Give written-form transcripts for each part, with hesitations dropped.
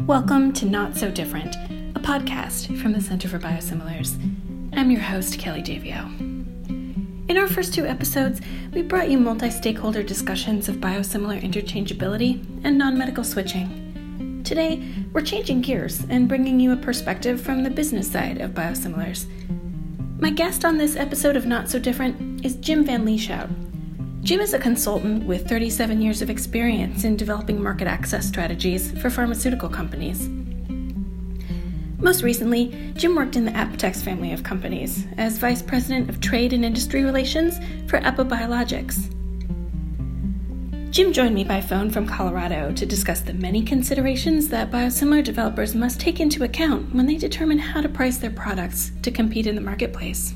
Welcome to Not So Different, a podcast from the Center for Biosimilars. I'm your host, Kelly Davio. In our first two episodes, we brought you multi-stakeholder discussions of biosimilar interchangeability and non-medical switching. Today, we're changing gears and bringing you a perspective from the business side of biosimilars. My guest on this episode of Not So Different is Jim Van Lieshout. Jim is a consultant with 37 years of experience in developing market access strategies for pharmaceutical companies. Most recently, Jim worked in the Apotex family of companies as Vice President of Trade and Industry Relations for Apo Biologics. Jim joined me by phone from Colorado to discuss the many considerations that biosimilar developers must take into account when they determine how to price their products to compete in the marketplace.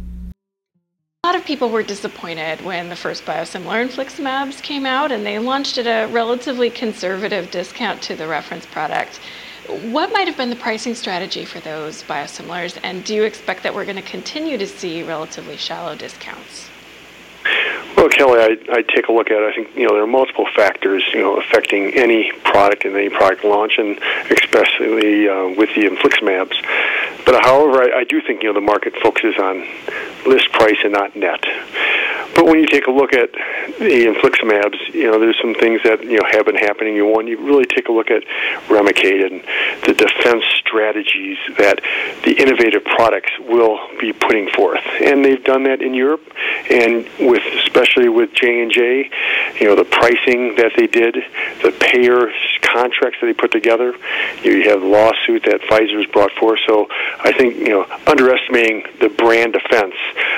A lot of people were disappointed when the first biosimilar infliximabs came out and they launched at a relatively conservative discount to the reference product. What might have been the pricing strategy for those biosimilars, and do you expect that we're going to continue to see relatively shallow discounts? Well, Kelly, I take a look at it. I think, there are multiple factors, affecting any product and any product launch, and especially with the infliximabs. But however, I do think, the market focuses on list price and not net. But when you take a look at the infliximabs, there's some things that, have been happening. You really take a look at Remicade and the defense strategies that the innovative products will be putting forth. And they've done that in Europe, and especially with J&J, the pricing that they did, the payer contracts that they put together. You have the lawsuit that Pfizer's brought forth. So I think, underestimating the brand defense,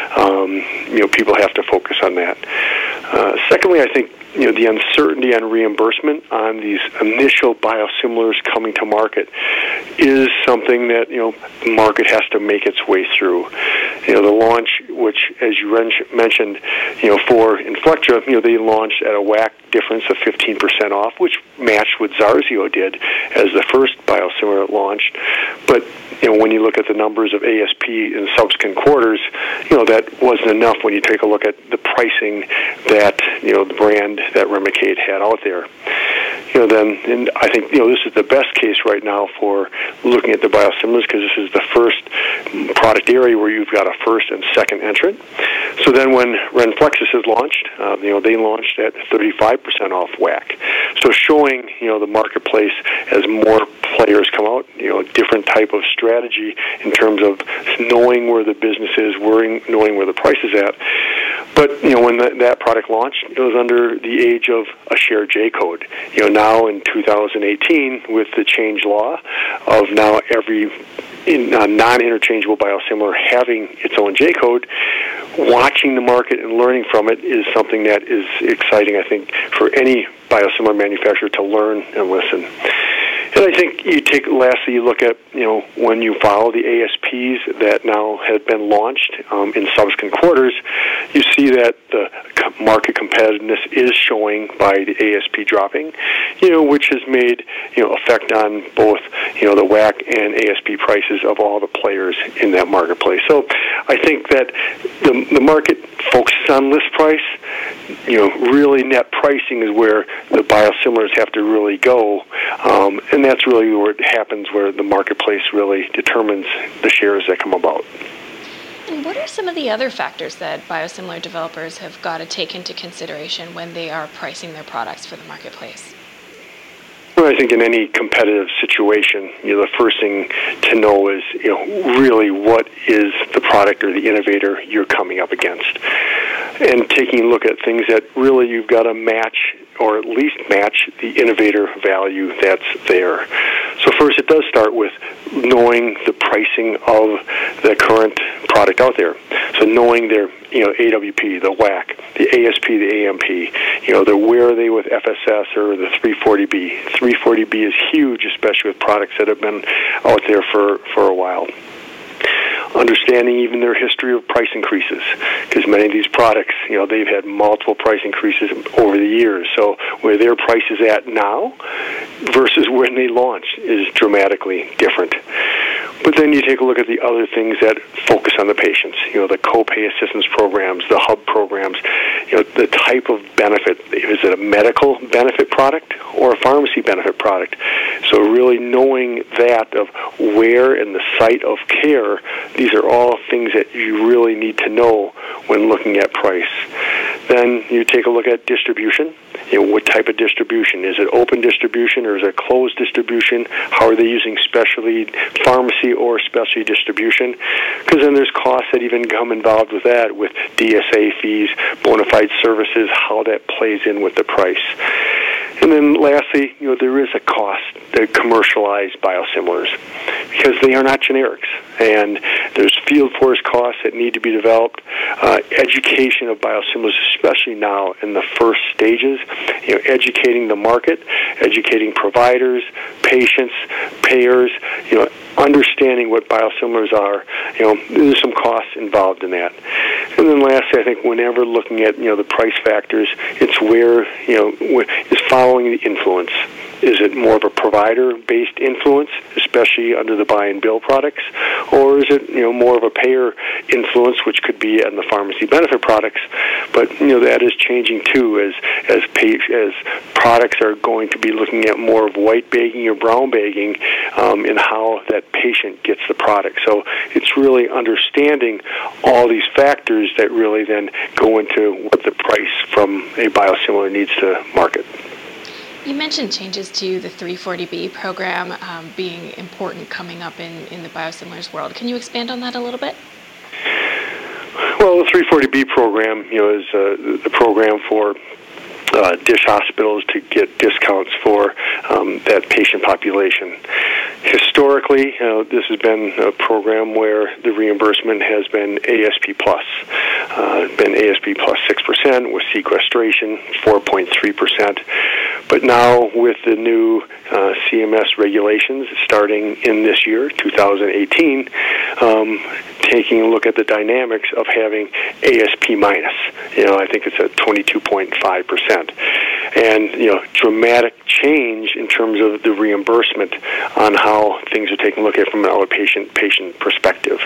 people have to focus on that. Secondly, I think, the uncertainty on reimbursement on these initial biosimilars coming to market is something that, the market has to make its way through. The launch, which, as you mentioned, for Inflectra, they launched at a WAC difference of 15% off, which matched what Zarzio did as the first biosimilar launched. But, when you look at the numbers of ASP in subsequent quarters, that wasn't enough when you take a look at the pricing that, the brand that Remicade had out there. And I think, this is the best case right now for looking at the biosimilars, because this is the first product area where you've got a first and second entrant. So then when Renflexis is launched, they launched at 35% off WAC. So showing, the marketplace as more players come out, different type of strategy in terms of knowing where the business is, knowing where the price is at. But, when that product launched, it was under the age of a shared J-code. Now in 2018, with the change law of now every non-interchangeable biosimilar having its own J-code, watching the market and learning from it is something that is exciting, I think, for any biosimilar manufacturer to learn and listen. And I think lastly, you look at, when you follow the ASPs that now have been launched in subsequent quarters, you see that the market competitiveness is showing by the ASP dropping, which has made, effect on both, the WAC and ASP prices of all the players in that marketplace. So I think that the market focuses on list price. Really net pricing is where the biosimilars have to really go, and that's really where it happens, where the marketplace really determines the shares that come about. And what are some of the other factors that biosimilar developers have got to take into consideration when they are pricing their products for the marketplace? Well, I think in any competitive situation, the first thing to know is, really what is the product or the innovator you're coming up against. And taking a look at things that really you've got to match, or at least match, the innovator value that's there. So first, it does start with knowing the pricing of the current product out there. So knowing their, AWP, the WAC, the ASP, the AMP, where are they with FSS or the 340B. 340B is huge, especially with products that have been out there for a while. Understanding even their history of price increases, because many of these products, they've had multiple price increases over the years. So where their price is at now versus when they launched is dramatically different. But then you take a look at the other things that focus on the patients, the copay assistance programs, the hub programs, the type of benefit. Is it a medical benefit product or a pharmacy benefit product? So really knowing that of where and the site of care, these are all things that you really need to know when looking at price. Then you take a look at distribution. What type of distribution? Is it open distribution or is it closed distribution? How are they using specialty pharmacy or specialty distribution? Because then there's costs that even come involved with that, with DSA fees, bona fide services, how that plays in with the price. And then lastly, there is a cost to commercialize biosimilars because they are not generics. And there's field force costs that need to be developed, education of biosimilars, especially now in the first stages, educating the market, educating providers, patients, payers, understanding what biosimilars are. There's some costs involved in that. And then lastly, I think whenever looking at, the price factors, it's where, is following the influence. Is it more of a provider-based influence, especially under the buy and bill products, or is it more of a payer influence, which could be in the pharmacy benefit products? But that is changing too, as products are going to be looking at more of white bagging or brown bagging in how that patient gets the product. So it's really understanding all these factors that really then go into what the price from a biosimilar needs to market. You mentioned changes to the 340B program being important coming up in the biosimilars world. Can you expand on that a little bit? Well, the 340B program, is the program for DISH hospitals to get discounts for that patient population. Historically, this has been a program where the reimbursement has been ASP plus. Been ASP plus 6% with sequestration, 4.3%. But now with the new CMS regulations starting in this year, 2018, taking a look at the dynamics of having ASP minus. I think it's at 22.5%. And, dramatic change in terms of the reimbursement on how things are taken a look at from an outpatient patient perspective.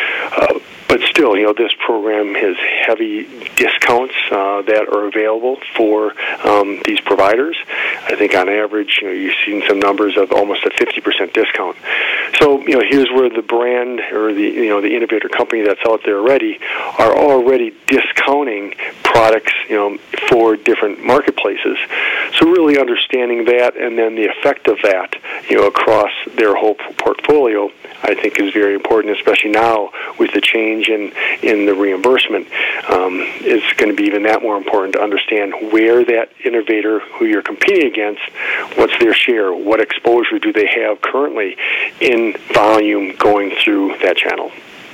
But still, this program has heavy discounts that are available for these providers. I think on average, you've seen some numbers of almost a 50% discount. So, here's where the brand or the innovator company that's out there already are already discounting products, for different marketplaces. So really understanding that and then the effect of that, across their whole portfolio, I think is very important, especially now with the change in the reimbursement. It's going to be even that more important to understand where that innovator who you're competing against, what's their share, what exposure do they have currently in volume going through that channel.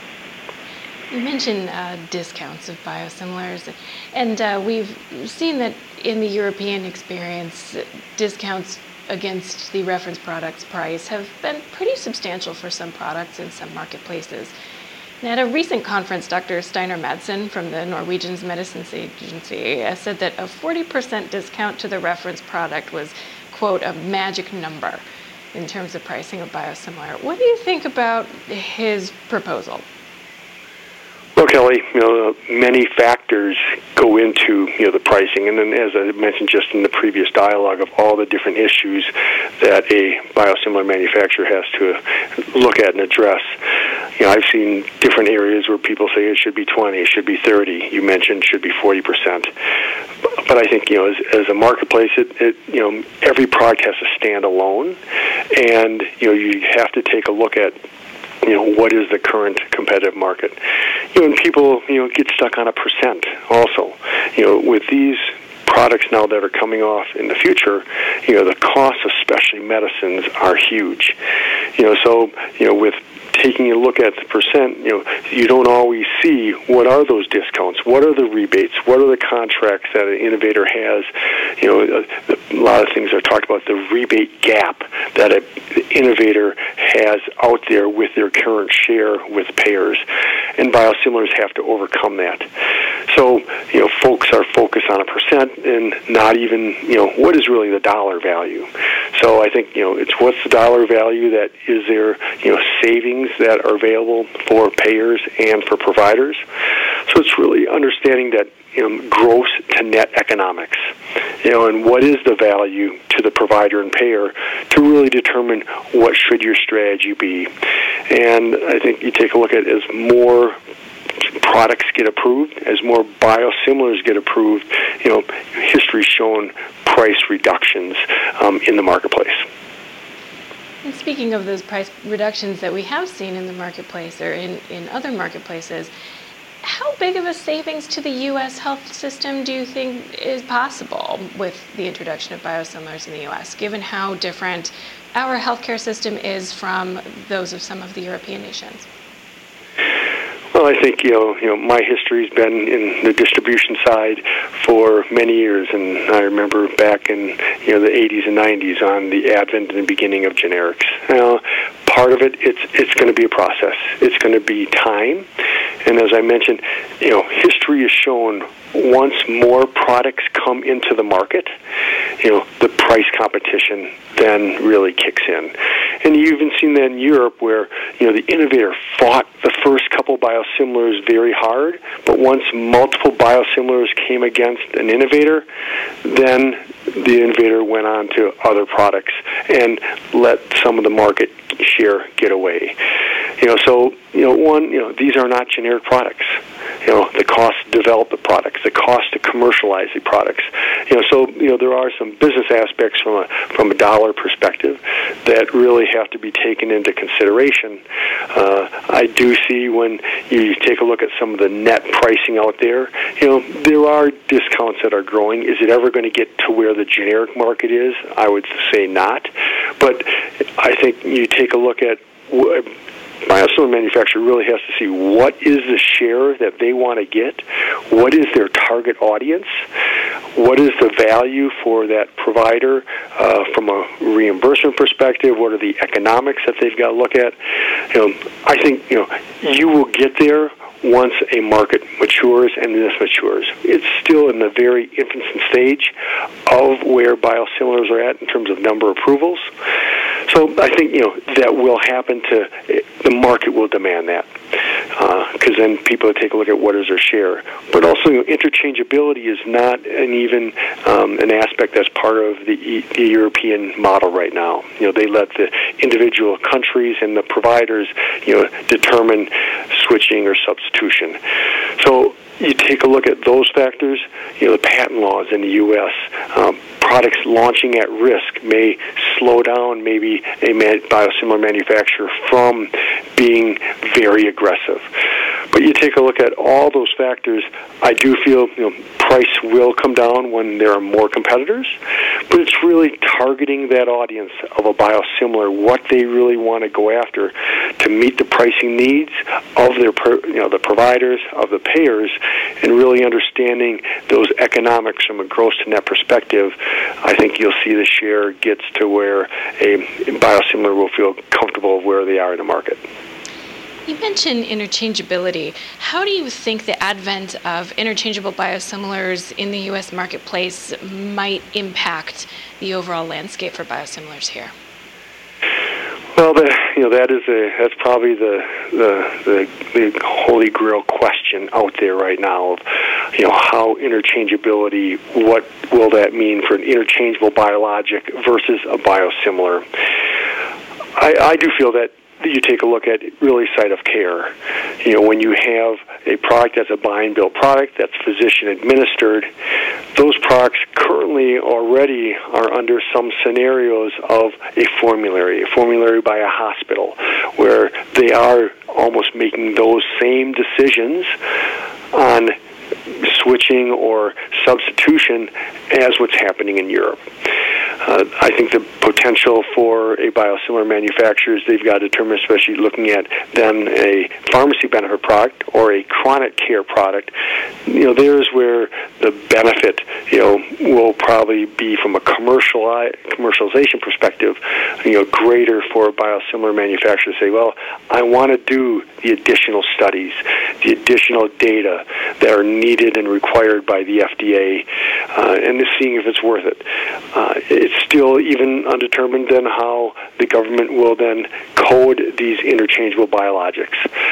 You mentioned discounts of biosimilars, and we've seen that in the European experience, discounts against the reference product's price have been pretty substantial for some products in some marketplaces. And at a recent conference, Dr. Steinar Madsen from the Norwegian Medicines Agency said that a 40% discount to the reference product was, quote, a magic number in terms of pricing of biosimilar. What do you think about his proposal? Well, Kelly, many factors go into, the pricing. And then as I mentioned just in the previous dialogue of all the different issues that a biosimilar manufacturer has to look at and address. I've seen different areas where people say it should be 20, it should be 30. You mentioned should be 40%. But I think, as a marketplace, every product has to stand alone. And, you have to take a look at what is the current competitive market? And people, get stuck on a percent also. With these products now that are coming off in the future, the costs, especially medicines, are huge. So, with taking a look at the percent, you don't always see what are those discounts, what are the rebates, what are the contracts that an innovator has. A lot of things are talked about the rebate gap that an innovator has out there with their current share with payers, and biosimilars have to overcome that. So, folks are focused on a percent and not even, what is really the dollar value. So I think, it's what's the dollar value that is there, savings that are available for payers and for providers. So it's really understanding that, gross to net economics, and what is the value to the provider and payer to really determine what should your strategy be. And I think you take a look at as more products get approved, as more biosimilars get approved, history's shown price reductions in the marketplace. And speaking of those price reductions that we have seen in the marketplace or in other marketplaces, how big of a savings to the U.S. health system do you think is possible with the introduction of biosimilars in the U.S., given how different our healthcare system is from those of some of the European nations? Well, I think my history's been in the distribution side for many years, and I remember back in the 80s and 90s on the advent and the beginning of generics. Part of it's going to be a process. It's going to be time, and as I mentioned, history has shown once more products come into the market, the price competition then really kicks in. And you've even seen that in Europe where, the innovator fought the first couple biosimilars very hard, but once multiple biosimilars came against an innovator, then the innovator went on to other products and let some of the market share get away. These are not generic products. The cost to develop the products, the cost to commercialize the products. There are some business aspects from a dollar perspective that really have to be taken into consideration. I do see when you take a look at some of the net pricing out there, there are discounts that are growing. Is it ever going to get to where the generic market is? I would say not. But I think you take a look at biosimilar manufacturer really has to see what is the share that they want to get, what is their target audience, what is the value for that provider from a reimbursement perspective, what are the economics that they've got to look at. I think you will get there once a market matures and this matures. It's still in the very infant stage of where biosimilars are at in terms of number of approvals. So I think that will happen. The market will demand that because then people take a look at what is their share. But also interchangeability is not an aspect that's part of the European model right now. They let the individual countries and the providers determine switching or substitution. So you take a look at those factors, the patent laws in the U.S., products launching at risk may slow down maybe a biosimilar manufacturer from being very aggressive. But you take a look at all those factors, I do feel price will come down when there are more competitors, but it's really targeting that audience of a biosimilar, what they really want to go after to meet the pricing needs of their the providers, of the payers, and really understanding those economics from a gross to net perspective. I think you'll see the share gets to where a biosimilar will feel comfortable where they are in the market. You mentioned interchangeability. How do you think the advent of interchangeable biosimilars in the U.S. marketplace might impact the overall landscape for biosimilars here? Well, that's probably the holy grail question out there right now of how interchangeability, what will that mean for an interchangeable biologic versus a biosimilar? I do feel that you take a look at really site of care. When you have a product that's a buy and bill product that's physician administered, those products currently already are under some scenarios of a formulary by a hospital, where they are almost making those same decisions on switching or substitution as what's happening in Europe. I think the potential for a biosimilar manufacturer is they've got to determine, especially looking at then a pharmacy benefit product or a chronic care product, there's where the benefit, will probably be from a commercialization perspective, greater for a biosimilar manufacturer to say, well, I want to do the additional studies, the additional data that are needed and required by the FDA, and seeing if it's worth it. it's still even undetermined then how the government will then code these interchangeable biologics.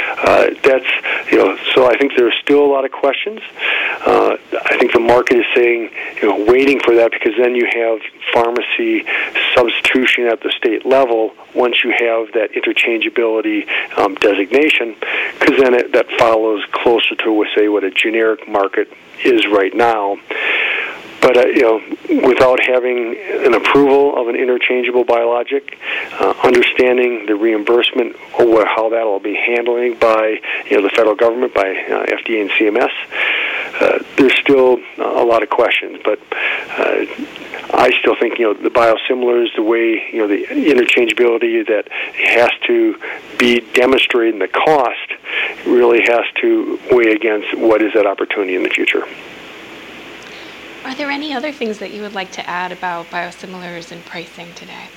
So I think there's still a lot of questions. I think the market is saying, waiting for that, because then you have pharmacy substitution at the state level once you have that interchangeability designation, because then that follows closer to, say, what a generic market is right now. But without having an approval of an interchangeable biologic, understanding the reimbursement or how that will be handling by the federal government, by FDA and CMS, there's still a lot of questions. But I still think the biosimilars, the way the interchangeability that has to be demonstrated, and the cost really has to weigh against what is that opportunity in the future. Are there any other things that you would like to add about biosimilars and pricing today?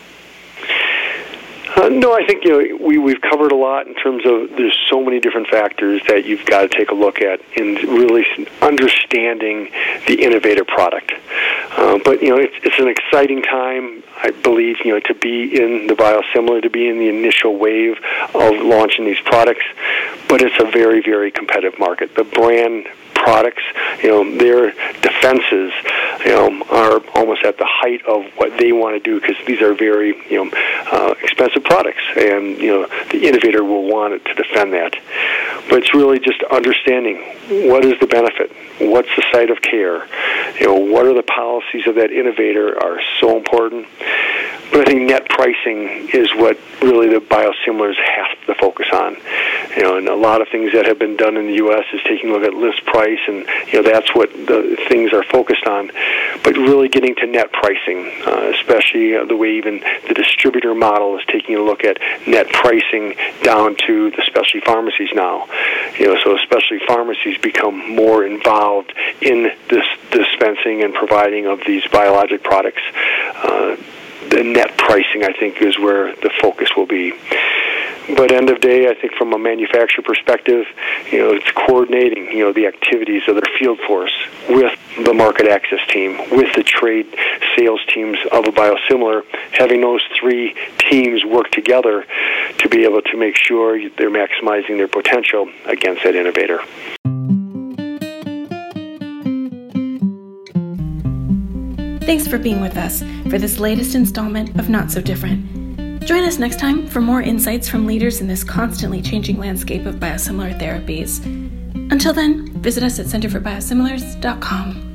No, I think we've covered a lot in terms of there's so many different factors that you've got to take a look at in really understanding the innovative product. But it's an exciting time, I believe, to be in the biosimilar, to be in the initial wave of launching these products. But it's a very, very competitive market. The brand products, their defenses, are almost at the height of what they want to do, because these are very, expensive products, and the innovator will want to defend that. But it's really just understanding what is the benefit, what's the site of care, what are the policies of that innovator are so important. But I think net pricing is what really the biosimilars have to focus on. And a lot of things that have been done in the U.S. is taking a look at list price, and that's what the things are focused on. But really getting to net pricing, especially the way even the distributor model is taking a look at net pricing down to the specialty pharmacies now. So specialty pharmacies become more involved in this dispensing and providing of these biologic products. The net pricing, I think, is where the focus will be. But end of day, I think from a manufacturer perspective, it's coordinating, the activities of their field force with the market access team, with the trade sales teams of a biosimilar, having those three teams work together to be able to make sure they're maximizing their potential against that innovator. Thanks for being with us for this latest installment of Not So Different. Join us next time for more insights from leaders in this constantly changing landscape of biosimilar therapies. Until then, visit us at centerforbiosimilars.com.